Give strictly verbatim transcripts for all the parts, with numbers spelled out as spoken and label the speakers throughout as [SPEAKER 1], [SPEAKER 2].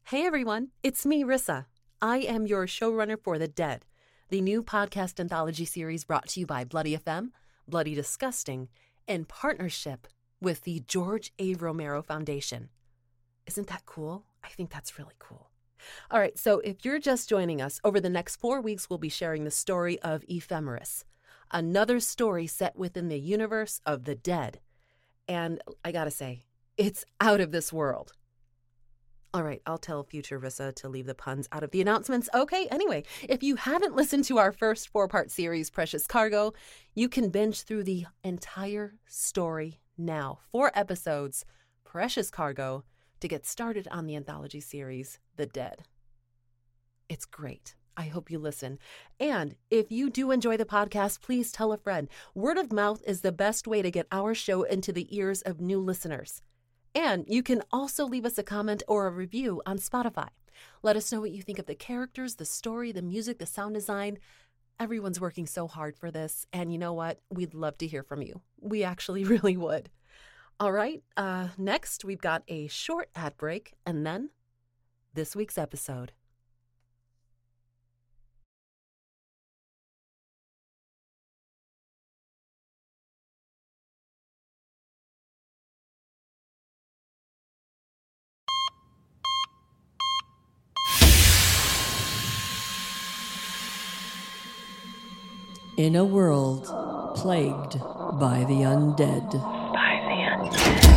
[SPEAKER 1] Hey everyone, it's me, Rissa. I am your showrunner for The Dead, the new podcast anthology series brought to you by Bloody F M, Bloody Disgusting, in partnership with the George A. Romero Foundation. Isn't that cool? I think that's really cool. All right, so if you're just joining us, over the next four weeks, we'll be sharing the story of Ephemeris, another story set within the universe of The Dead. And I gotta say, it's out of this world. All right, I'll tell future Rissa to leave the puns out of the announcements. Okay, anyway, if you haven't listened to our first four-part series, Precious Cargo, you can binge through the entire story now. Four episodes, Precious Cargo, to get started on the anthology series, The Dead. It's great. I hope you listen. And if you do enjoy the podcast, please tell a friend. Word of mouth is the best way to get our show into the ears of new listeners. And you can also leave us a comment or a review on Spotify. Let us know what you think of the characters, the story, the music, the sound design. Everyone's working so hard for this. And you know what? We'd love to hear from you. We actually really would. All right. Uh, next, we've got a short ad break and then this week's episode.
[SPEAKER 2] In a world plagued by the undead.
[SPEAKER 3] By the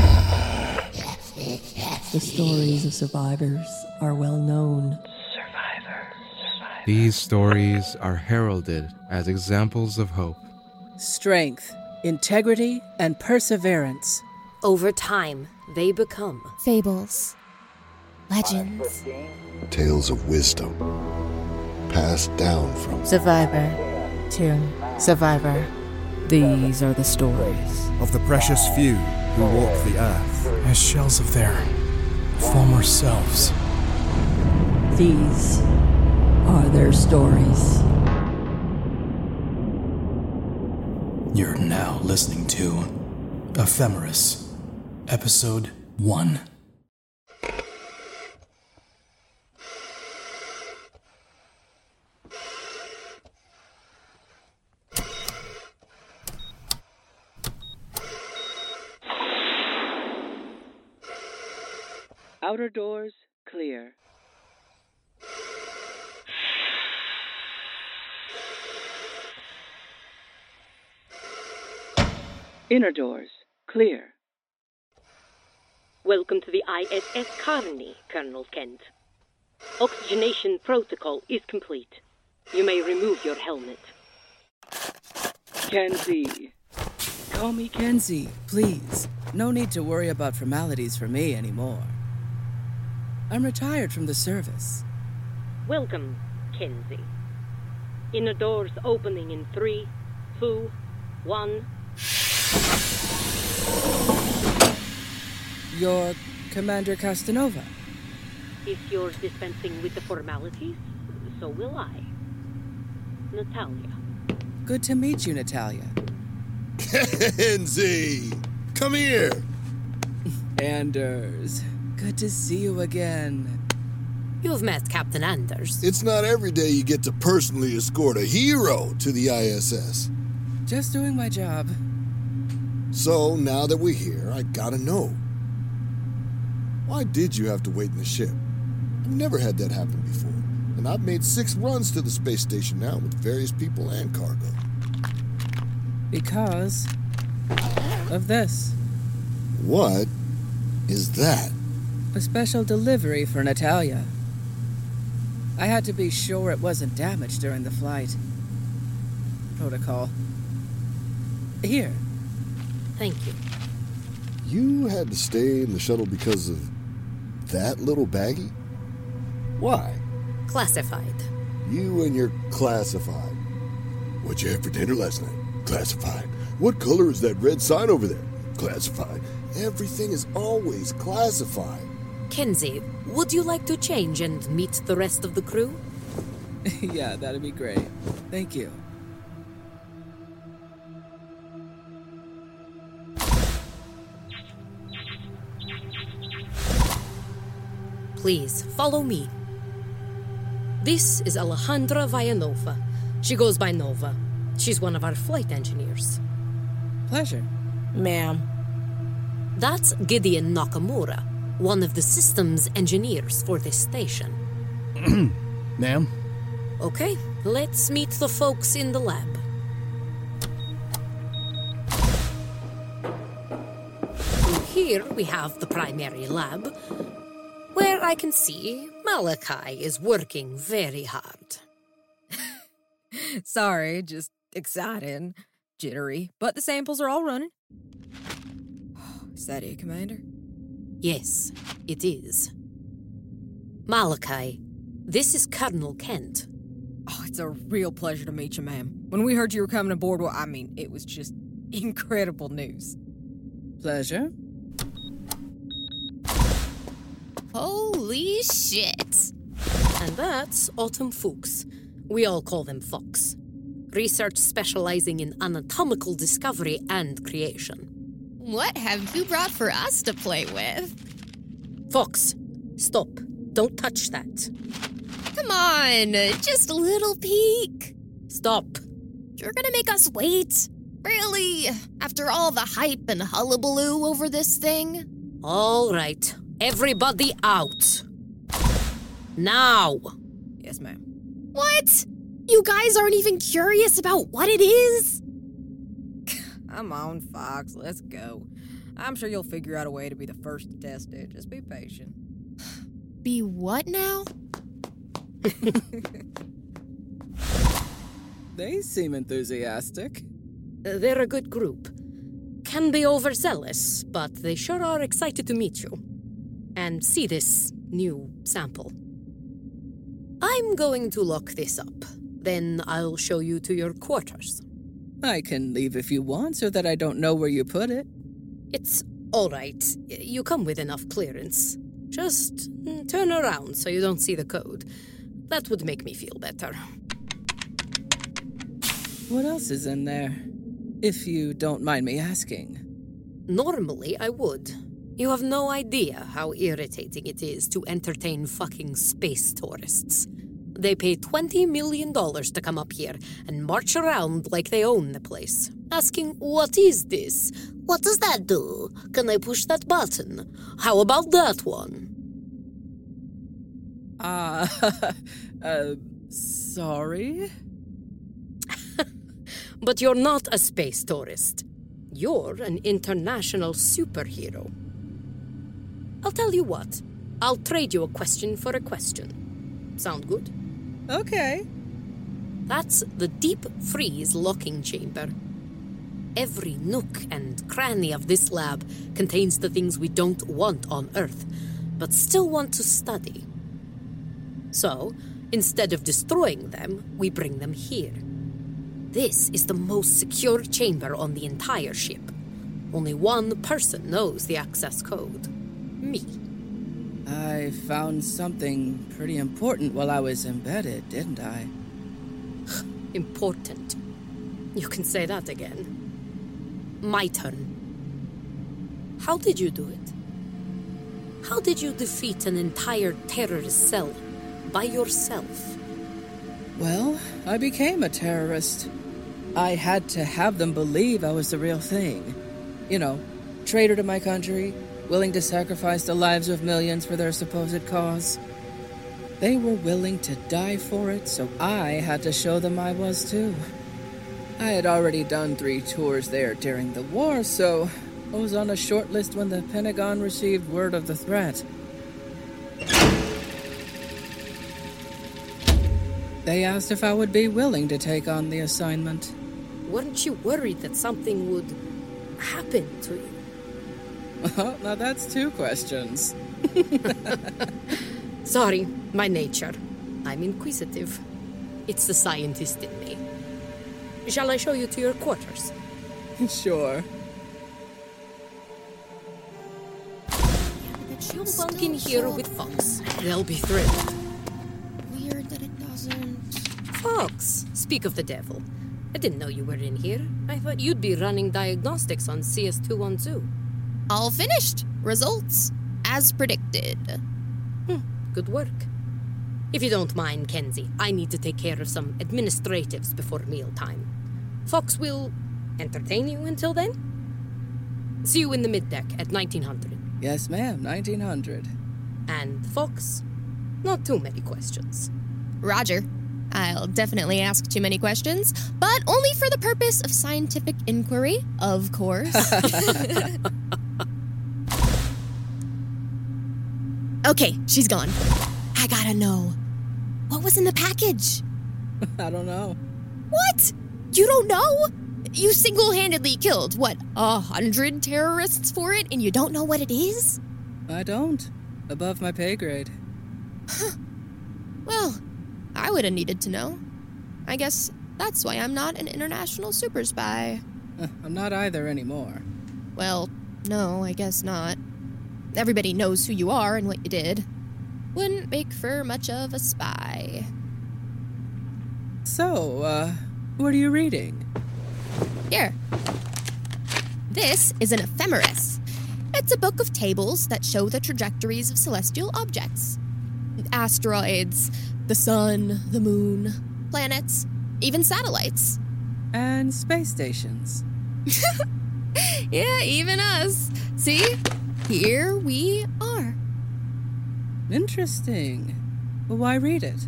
[SPEAKER 3] undead.
[SPEAKER 2] The stories of survivors are well known.
[SPEAKER 3] Survivor. Survivor.
[SPEAKER 4] These stories are heralded as examples of hope.
[SPEAKER 5] Strength, integrity, and perseverance.
[SPEAKER 6] Over time, they become
[SPEAKER 7] fables, legends,
[SPEAKER 8] tales of wisdom passed down from
[SPEAKER 7] survivor to survivor.
[SPEAKER 9] These are the stories
[SPEAKER 10] of the precious few who walk the earth
[SPEAKER 11] as shells of their former selves.
[SPEAKER 2] These are their stories.
[SPEAKER 11] You're now listening to Ephemeris, Episode one.
[SPEAKER 5] Outer doors clear. Inner doors clear.
[SPEAKER 12] Welcome to the I S S Carney, Colonel Kent. Oxygenation protocol is complete. You may remove your helmet.
[SPEAKER 5] Kenzie. Call me Kenzie, please. No need to worry about formalities for me anymore. I'm retired from the service.
[SPEAKER 12] Welcome, Kenzie. Inner doors opening in three, two, one.
[SPEAKER 5] You're Commander Castanova.
[SPEAKER 12] If you're dispensing with the formalities, so will I. Natalia.
[SPEAKER 5] Good to meet you, Natalia.
[SPEAKER 8] Kenzie! Come here!
[SPEAKER 5] Anders. Good to see you again.
[SPEAKER 6] You've met Captain Anders.
[SPEAKER 8] It's not every day you get to personally escort a hero to the I S S.
[SPEAKER 5] Just doing my job.
[SPEAKER 8] So, now that we're here, I gotta know. Why did you have to wait in the ship? I've never had that happen before. And I've made six runs to the space station now with various people and cargo.
[SPEAKER 5] Because of this.
[SPEAKER 8] What is that?
[SPEAKER 5] A special delivery for Natalia. I had to be sure it wasn't damaged during the flight. Protocol. Here.
[SPEAKER 6] Thank you.
[SPEAKER 8] You had to stay in the shuttle because of that little baggie? Why?
[SPEAKER 6] Classified.
[SPEAKER 8] You and your classified. What'd you have for dinner last night? Classified. What color is that red sign over there? Classified. Everything is always classified.
[SPEAKER 6] Kenzie, would you like to change and meet the rest of the crew?
[SPEAKER 5] Yeah, that'd be great. Thank you.
[SPEAKER 6] Please, follow me. This is Alejandra Villanova. She goes by Nova. She's one of our flight engineers.
[SPEAKER 5] Pleasure.
[SPEAKER 7] Ma'am.
[SPEAKER 6] That's Gideon Nakamura, one of the systems engineers for this station.
[SPEAKER 11] Ma'am?
[SPEAKER 6] Okay, let's meet the folks in the lab. Here we have the primary lab, where I can see Malachi is working very hard.
[SPEAKER 9] Sorry, just excited, jittery, but the samples are all running. Is that it, Commander?
[SPEAKER 6] Yes, it is. Malachi, this is Colonel Kent.
[SPEAKER 9] Oh, it's a real pleasure to meet you, ma'am. When we heard you were coming aboard, well, I mean, it was just incredible news.
[SPEAKER 5] Pleasure.
[SPEAKER 7] Holy shit.
[SPEAKER 6] And that's Autumn Fuchs. We all call them Fox. Research specializing in anatomical discovery and creation.
[SPEAKER 7] What have you brought for us to play with?
[SPEAKER 6] Fox, stop. Don't touch that.
[SPEAKER 7] Come on, just a little peek.
[SPEAKER 6] Stop.
[SPEAKER 7] You're gonna make us wait? Really? After all the hype and hullabaloo over this thing?
[SPEAKER 6] All right. Everybody out. Now.
[SPEAKER 9] Yes, ma'am.
[SPEAKER 7] What? You guys aren't even curious about what it is?
[SPEAKER 9] Come on, Fox, let's go. I'm sure you'll figure out a way to be the first to test it. Just be patient.
[SPEAKER 7] Be what now?
[SPEAKER 5] They seem enthusiastic.
[SPEAKER 6] Uh, they're a good group. Can be overzealous, but they sure are excited to meet you. And see this new sample. I'm going to lock this up. Then I'll show you to your quarters.
[SPEAKER 5] I can leave if you want so that I don't know where you put it.
[SPEAKER 6] It's all right. You come with enough clearance. Just turn around so you don't see the code. That would make me feel better.
[SPEAKER 5] What else is in there? If you don't mind me asking.
[SPEAKER 6] Normally, I would. You have no idea how irritating it is to entertain fucking space tourists. They pay twenty million dollars to come up here and march around like they own the place, asking, what is this? What does that do? Can I push that button? How about that one?
[SPEAKER 5] Ah, uh, uh, sorry?
[SPEAKER 6] But you're not a space tourist. You're an international superhero. I'll tell you what. I'll trade you a question for a question. Sound good?
[SPEAKER 5] Okay.
[SPEAKER 6] That's the deep freeze locking chamber. Every nook and cranny of this lab contains the things we don't want on Earth, but still want to study. So, instead of destroying them, we bring them here. This is the most secure chamber on the entire ship. Only one person knows the access code. Me.
[SPEAKER 5] I found something pretty important while I was embedded, didn't I?
[SPEAKER 6] Important. You can say that again. My turn. How did you do it? How did you defeat an entire terrorist cell by yourself?
[SPEAKER 5] Well, I became a terrorist. I had to have them believe I was the real thing. You know, traitor to my country, willing to sacrifice the lives of millions for their supposed cause. They were willing to die for it, so I had to show them I was too. I had already done three tours there during the war, so I was on a short list when the Pentagon received word of the threat. They asked if I would be willing to take on the assignment.
[SPEAKER 6] Weren't you worried that something would happen to you?
[SPEAKER 5] Well, now that's two questions.
[SPEAKER 6] Sorry, my nature. I'm inquisitive. It's the scientist in me. Shall I show you to your quarters?
[SPEAKER 5] Sure.
[SPEAKER 6] You'll bunk in here with Fox. They'll be thrilled.
[SPEAKER 7] Weird that it doesn't...
[SPEAKER 6] Fox, speak of the devil. I didn't know you were in here. I thought you'd be running diagnostics on C S two twelve.
[SPEAKER 7] All finished. Results, as predicted.
[SPEAKER 6] Hmm, good work. If you don't mind, Kenzie, I need to take care of some administratives before mealtime. Fox will entertain you until then. See you in the middeck at nineteen hundred.
[SPEAKER 5] Yes, ma'am, nineteen hundred.
[SPEAKER 6] And Fox, not too many questions.
[SPEAKER 7] Roger. I'll definitely ask too many questions, but only for the purpose of scientific inquiry, of course. Okay, she's gone. I gotta know. What was in the package?
[SPEAKER 5] I don't know.
[SPEAKER 7] What? You don't know? You single-handedly killed, what, a hundred terrorists for it, and you don't know what it is?
[SPEAKER 5] I don't. Above my pay grade.
[SPEAKER 7] Well, I would have needed to know. I guess that's why I'm not an international super spy.
[SPEAKER 5] Uh, I'm not either anymore.
[SPEAKER 7] Well, no, I guess not. Everybody knows who you are and what you did. Wouldn't make for much of a spy.
[SPEAKER 5] So, uh, what are you reading?
[SPEAKER 7] Here. This is an ephemeris. It's a book of tables that show the trajectories of celestial objects. Asteroids, the sun, the moon, planets, even satellites.
[SPEAKER 5] And space stations.
[SPEAKER 7] Yeah, even us. See? Here we are.
[SPEAKER 5] Interesting. Well, why read it?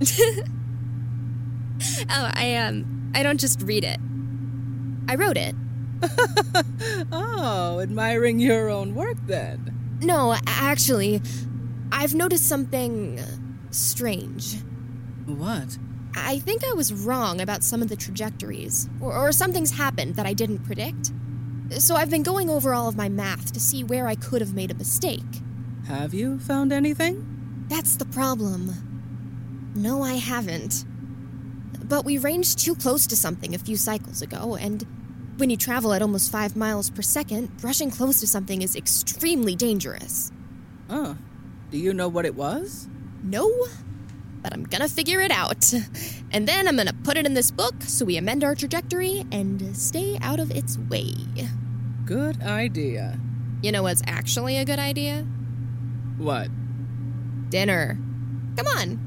[SPEAKER 7] oh, I, um, I don't just read it. I wrote it.
[SPEAKER 5] Oh, admiring your own work, then.
[SPEAKER 7] No, actually, I've noticed something strange.
[SPEAKER 5] What?
[SPEAKER 7] I think I was wrong about some of the trajectories, or, or something's happened that I didn't predict. So I've been going over all of my math to see where I could have made a mistake.
[SPEAKER 5] Have you found anything?
[SPEAKER 7] That's the problem. No, I haven't. But we ranged too close to something a few cycles ago, and when you travel at almost five miles per second, brushing close to something is extremely dangerous.
[SPEAKER 5] Oh, do you know what it was?
[SPEAKER 7] No, but I'm gonna figure it out. And then I'm gonna put it in this book so we amend our trajectory and stay out of its way.
[SPEAKER 5] Good idea.
[SPEAKER 7] You know what's actually a good idea?
[SPEAKER 5] What?
[SPEAKER 7] Dinner. Come on.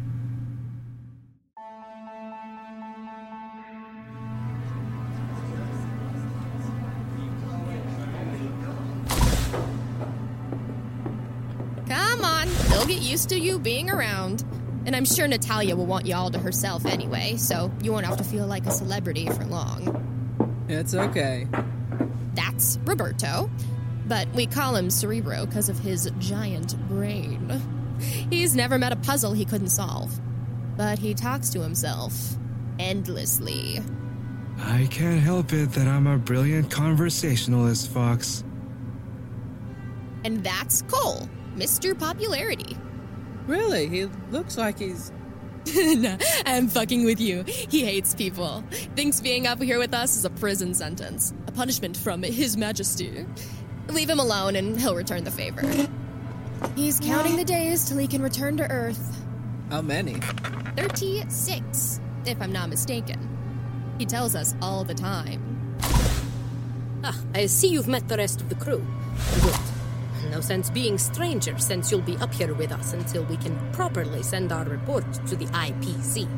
[SPEAKER 7] Come on, they'll get used to you being around. And I'm sure Natalia will want you all to herself anyway, so you won't have to feel like a celebrity for long.
[SPEAKER 5] It's okay.
[SPEAKER 7] That's Roberto, but we call him Cerebro because of his giant brain. He's never met a puzzle he couldn't solve, but he talks to himself endlessly.
[SPEAKER 4] I can't help it that I'm a brilliant conversationalist, Fox.
[SPEAKER 7] And that's Cole, Mister Popularity.
[SPEAKER 5] Really? He looks like he's...
[SPEAKER 7] No, I'm fucking with you. He hates people. Thinks being up here with us is a prison sentence. A punishment from His Majesty. Leave him alone and he'll return the favor. He's counting the days till he can return to Earth.
[SPEAKER 5] How many?
[SPEAKER 7] thirty-six, if I'm not mistaken. He tells us all the time.
[SPEAKER 6] Ah, I see you've met the rest of the crew. Good. No sense being strangers, since you'll be up here with us until we can properly send our report to the I P C.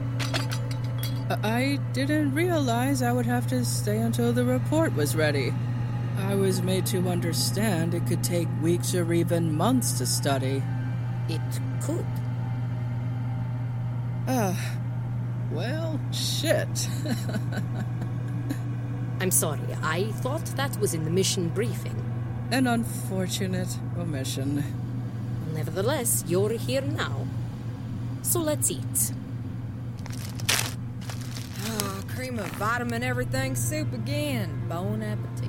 [SPEAKER 5] I didn't realize I would have to stay until the report was ready. I was made to understand it could take weeks or even months to study.
[SPEAKER 6] It could.
[SPEAKER 5] Ah, uh, well, shit.
[SPEAKER 6] I'm sorry, I thought that was in the mission briefing.
[SPEAKER 5] An unfortunate omission.
[SPEAKER 6] Nevertheless, you're here now. So let's eat.
[SPEAKER 9] Oh, cream of vitamin everything soup again. Bon appetit.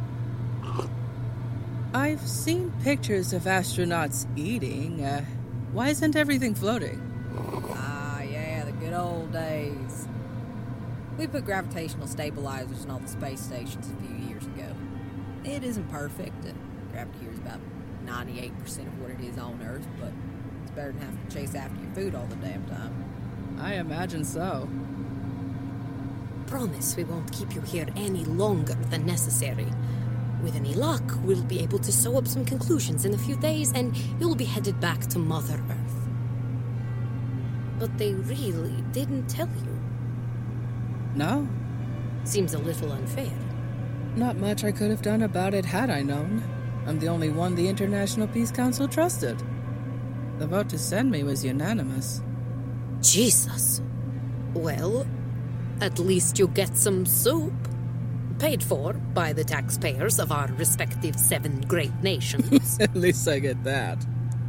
[SPEAKER 5] I've seen pictures of astronauts eating. Uh, why isn't everything floating?
[SPEAKER 9] Ah, yeah, the good old days. We put gravitational stabilizers in all the space stations a few years ago. It isn't perfect. Uh, gravity here is about ninety-eight percent of what it is on Earth, but it's better than having to chase after your food all the damn time.
[SPEAKER 5] I imagine so.
[SPEAKER 6] Promise we won't keep you here any longer than necessary. With any luck, we'll be able to sew up some conclusions in a few days, and you'll be headed back to Mother Earth. But they really didn't tell you.
[SPEAKER 5] No.
[SPEAKER 6] Seems a little unfair.
[SPEAKER 5] Not much I could have done about it had I known. I'm the only one the International Peace Council trusted. The vote to send me was unanimous.
[SPEAKER 6] Jesus. Well, at least you get some soup. Paid for by the taxpayers of our respective seven great nations.
[SPEAKER 5] At least I get that.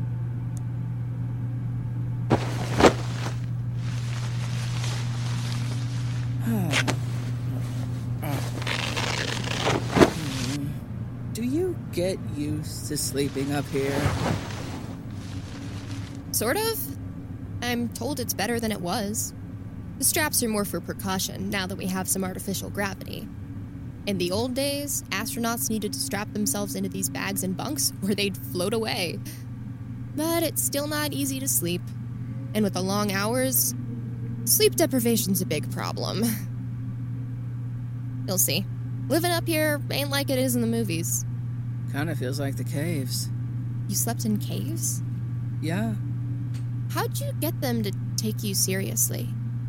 [SPEAKER 5] Do you get used to sleeping up here?
[SPEAKER 7] Sort of. I'm told it's better than it was. The straps are more for precaution now that we have some artificial gravity. In the old days, astronauts needed to strap themselves into these bags and bunks or they'd float away. But it's still not easy to sleep. And with the long hours, sleep deprivation's a big problem. You'll see. Living up here ain't like it is in the movies.
[SPEAKER 5] Kinda feels like the caves.
[SPEAKER 7] You slept in caves?
[SPEAKER 5] Yeah.
[SPEAKER 7] How'd you get them to take you seriously?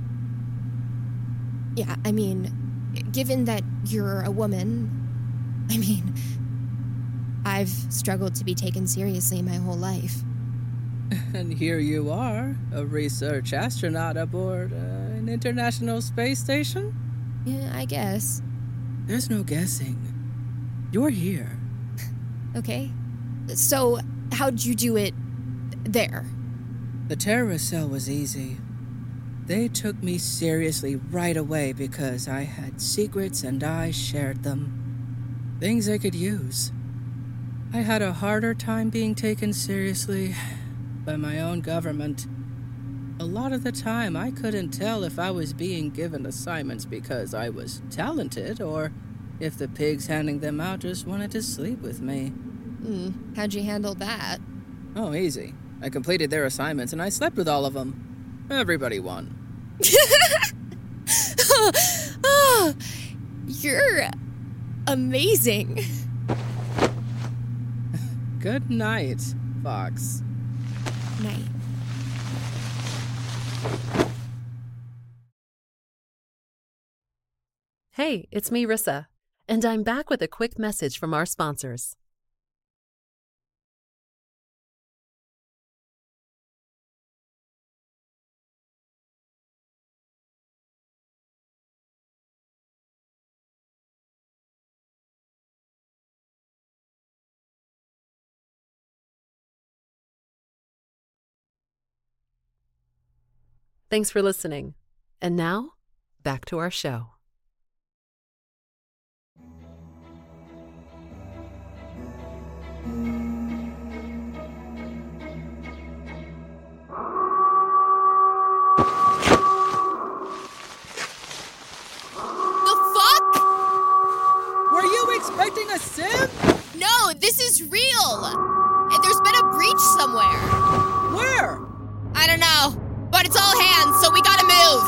[SPEAKER 7] Yeah, I mean, given that you're a woman, I mean, I've struggled to be taken seriously my whole life.
[SPEAKER 5] And here you are, a research astronaut aboard uh, an international space station?
[SPEAKER 7] Yeah, I guess.
[SPEAKER 5] There's no guessing. You're here.
[SPEAKER 7] Okay. So, how'd you do it there?
[SPEAKER 5] The terrorist cell was easy. They took me seriously right away because I had secrets and I shared them. Things I could use. I had a harder time being taken seriously by my own government. A lot of the time, I couldn't tell if I was being given assignments because I was talented or if the pigs handing them out just wanted to sleep with me.
[SPEAKER 7] Hmm, how'd you handle that?
[SPEAKER 5] Oh, easy. I completed their assignments and I slept with all of them. Everybody won.
[SPEAKER 7] Oh, you're amazing.
[SPEAKER 5] Good night, Fox.
[SPEAKER 7] Night.
[SPEAKER 1] Hey, it's me, Rissa, and I'm back with a quick message from our sponsors. Thanks for listening. And now, back to our show.
[SPEAKER 5] Expecting a sim?
[SPEAKER 7] No, this is real. There's been a breach somewhere.
[SPEAKER 5] Where?
[SPEAKER 7] I don't know, but it's all hands, so we gotta move.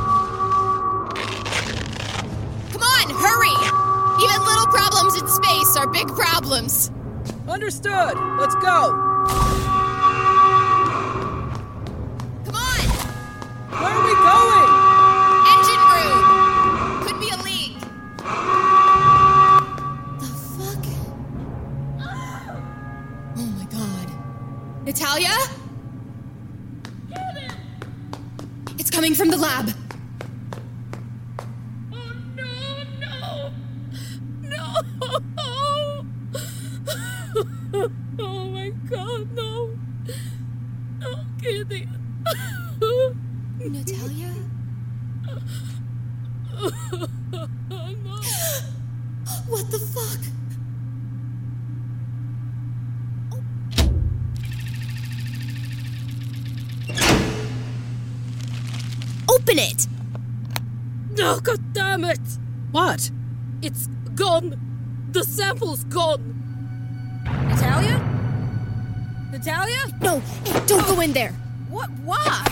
[SPEAKER 7] Come on, hurry. Even little problems in space are big problems.
[SPEAKER 5] Understood. Let's go.
[SPEAKER 7] Come on.
[SPEAKER 5] Where are we going?
[SPEAKER 7] Engine room. Could be a leak. Natalia?
[SPEAKER 13] Kevin!
[SPEAKER 7] It's coming from the lab.
[SPEAKER 13] Oh, no, no! No! Oh, my God, no. No, Kitty.
[SPEAKER 7] Natalia?
[SPEAKER 13] No.
[SPEAKER 7] What the fuck? Open it!
[SPEAKER 13] No, God damn it!
[SPEAKER 5] What?
[SPEAKER 13] It's gone. The sample's gone.
[SPEAKER 9] Natalia? Natalia?
[SPEAKER 7] No, hey, don't oh. go in there.
[SPEAKER 9] What? Why?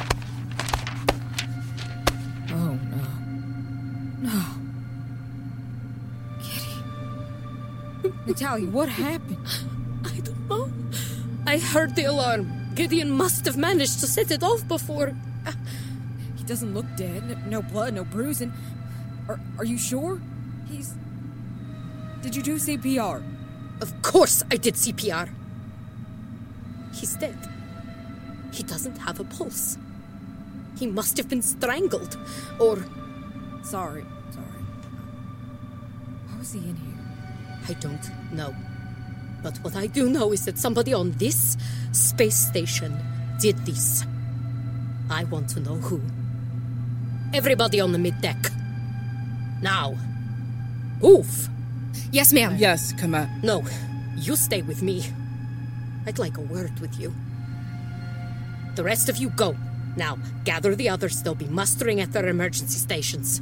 [SPEAKER 9] Oh, no. No. Kitty. Natalia, what happened?
[SPEAKER 6] I don't know. I heard the alarm. Gideon must have managed to set it off before.
[SPEAKER 9] He doesn't look dead. No blood, no bruising. Are, are you sure? He's... Did you do C P R?
[SPEAKER 6] Of course I did C P R. He's dead. He doesn't have a pulse. He must have been strangled, or...
[SPEAKER 9] Sorry, sorry. How is he in here?
[SPEAKER 6] I don't know. But what I do know is that somebody on this space station did this. I want to know who. Everybody on the mid-deck. Now. Move!
[SPEAKER 7] Yes, ma'am.
[SPEAKER 5] Yes, come on.
[SPEAKER 6] No, you stay with me. I'd like a word with you. The rest of you go. Now, gather the others. They'll be mustering at their emergency stations.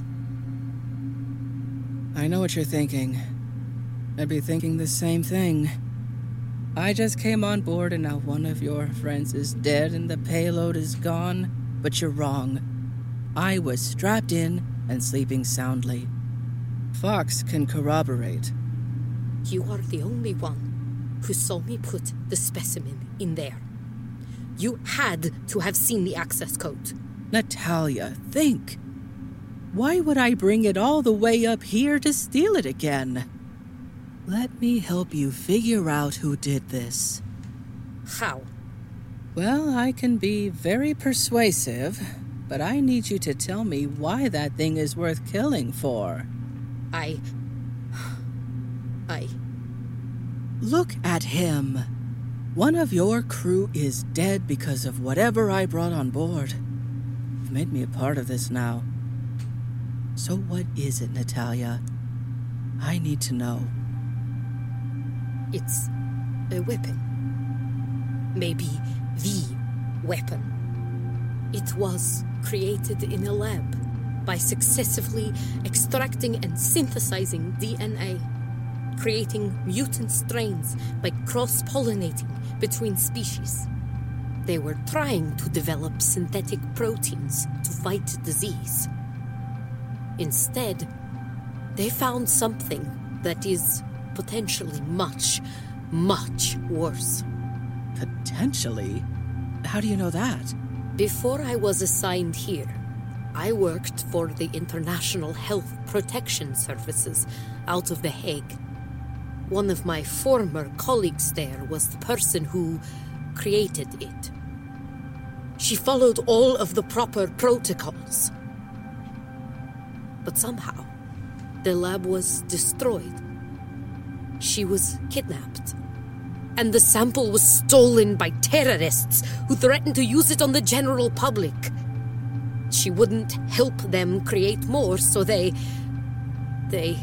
[SPEAKER 5] I know what you're thinking. I'd be thinking the same thing. I just came on board and now one of your friends is dead and the payload is gone. But you're wrong. I was strapped in and sleeping soundly. Fox can corroborate.
[SPEAKER 6] You are the only one who saw me put the specimen in there. You had to have seen the access code.
[SPEAKER 5] Natalia, think. Why would I bring it all the way up here to steal it again? Let me help you figure out who did this.
[SPEAKER 6] How?
[SPEAKER 5] Well, I can be very persuasive, but I need you to tell me why that thing is worth killing for.
[SPEAKER 6] I... I...
[SPEAKER 5] Look at him. One of your crew is dead because of whatever I brought on board. You've made me a part of this now. So what is it, Natalia? I need to know.
[SPEAKER 6] It's a weapon. Maybe the weapon. It was created in a lab by successively extracting and synthesizing D N A, creating mutant strains by cross-pollinating between species. They were trying to develop synthetic proteins to fight disease. Instead, they found something that is potentially much, much worse.
[SPEAKER 5] Potentially? How do you know that?
[SPEAKER 6] Before I was assigned here, I worked for the International Health Protection Services out of The Hague. One of my former colleagues there was the person who created it. She followed all of the proper protocols. But somehow, the lab was destroyed. She was kidnapped. And the sample was stolen by terrorists who threatened to use it on the general public. She wouldn't help them create more, so they... They...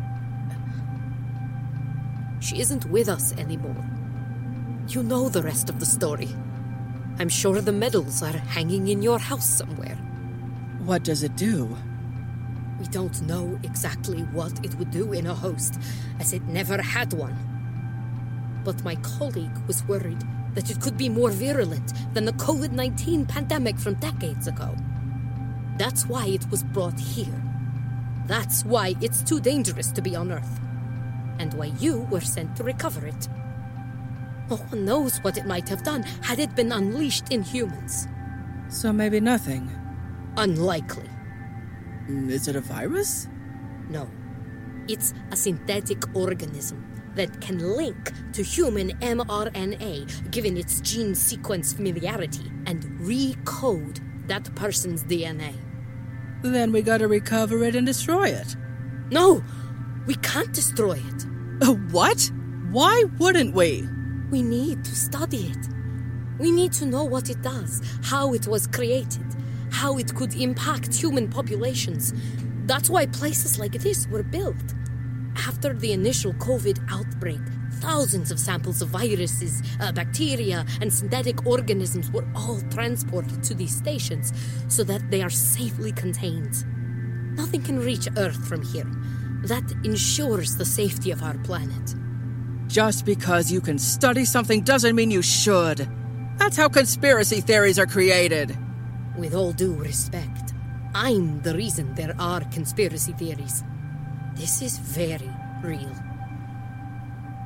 [SPEAKER 6] She isn't with us anymore. You know the rest of the story. I'm sure the medals are hanging in your house somewhere.
[SPEAKER 5] What does it do?
[SPEAKER 6] We don't know exactly what it would do in a host, as it never had one. But my colleague was worried that it could be more virulent than the COVID nineteen pandemic from decades ago. That's why it was brought here. That's why it's too dangerous to be on Earth. And why you were sent to recover it. No one knows what it might have done had it been unleashed in humans.
[SPEAKER 5] So maybe nothing.
[SPEAKER 6] Unlikely.
[SPEAKER 5] Is it a virus?
[SPEAKER 6] No. It's a synthetic organism that can link to human mRNA, given its gene sequence familiarity, and recode that person's D N A.
[SPEAKER 5] Then we gotta recover it and destroy it.
[SPEAKER 6] No! We can't destroy it.
[SPEAKER 5] Uh, what? Why wouldn't we?
[SPEAKER 6] We need to study it. We need to know what it does, how it was created, how it could impact human populations. That's why places like this were built. After the initial COVID outbreak, thousands of samples of viruses, uh, bacteria, and synthetic organisms were all transported to these stations so that they are safely contained. Nothing can reach Earth from here. That ensures the safety of our planet.
[SPEAKER 5] Just because you can study something doesn't mean you should. That's how conspiracy theories are created.
[SPEAKER 6] With all due respect, I'm the reason there are conspiracy theories. This is very real.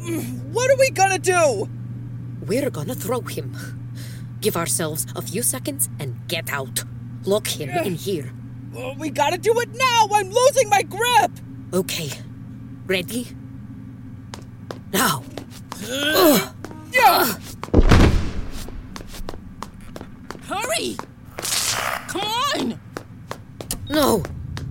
[SPEAKER 5] What are we gonna do?
[SPEAKER 6] We're gonna throw him. Give ourselves a few seconds and get out. Lock him in here.
[SPEAKER 5] Oh, we gotta do it now! I'm losing my grip!
[SPEAKER 6] Okay. Ready? Now!
[SPEAKER 5] Uh, yeah.
[SPEAKER 14] Hurry! Come on!
[SPEAKER 6] No!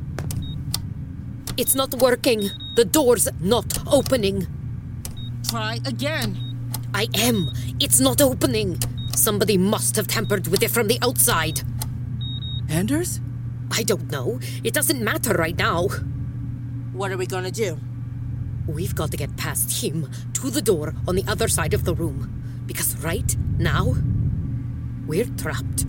[SPEAKER 6] It's not working. The door's not opening.
[SPEAKER 14] Try again.
[SPEAKER 6] I am. It's not opening. Somebody must have tampered with it from the outside.
[SPEAKER 5] Anders?
[SPEAKER 6] I don't know. It doesn't matter right now.
[SPEAKER 14] What are we gonna do?
[SPEAKER 6] We've got to get past him to the door on the other side of the room. Because right now, we're trapped.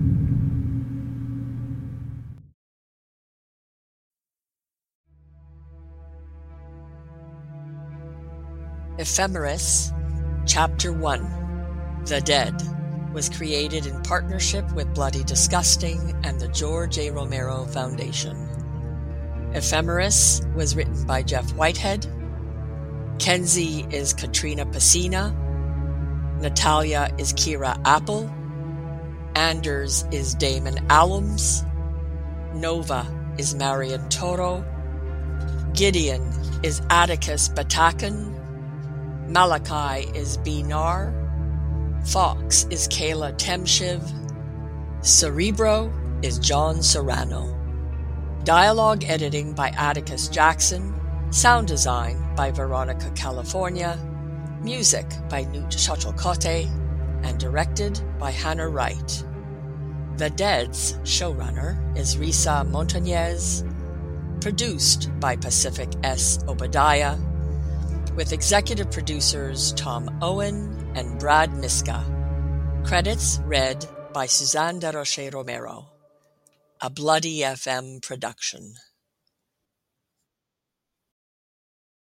[SPEAKER 2] Ephemeris, Chapter one, The Dead, was created in partnership with Bloody Disgusting and the George A. Romero Foundation. Ephemeris was written by Jeff Whitehead. Kenzie is Katrina Pacina. Natalia is Kira Apple. Anders is Damon Allums. Nova is Marion Toro. Gideon is Atticus Batakan. Malachi is Binar. Fox is Kayla Temshiv. Cerebro is John Serrano. Dialogue editing by Atticus Jackson. Sound design by Veronica California. Music by Newt Shuttlecote. And directed by Hannah Wright. The Dead's showrunner is Risa Montañez. Produced by Pacific S. Obadiah. With executive producers Tom Owen and Brad Miska. Credits read by Suzanne DeRoche Romero. A Bloody F M production.